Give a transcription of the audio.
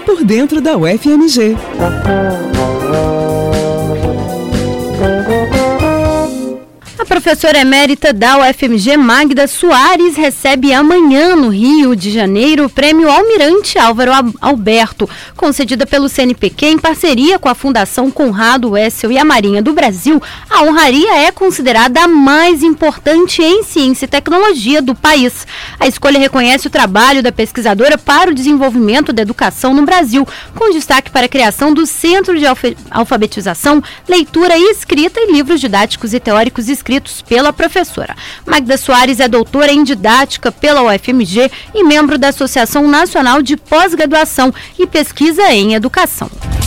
por dentro da UFMG. A professora emérita da UFMG, Magda Soares, recebe amanhã no Rio de Janeiro o Prêmio Almirante Álvaro Alberto, concedida pelo CNPq em parceria com a Fundação Conrado Wessel e a Marinha do Brasil. A honraria é considerada a mais importante em ciência e tecnologia do país. A escolha reconhece o trabalho da pesquisadora para o desenvolvimento da educação no Brasil, com destaque para a criação do Centro de Alfabetização, Leitura e Escrita e livros didáticos e teóricos escritos pela professora. Magda Soares é doutora em didática pela UFMG e membro da Associação Nacional de Pós-Graduação e Pesquisa em Educação.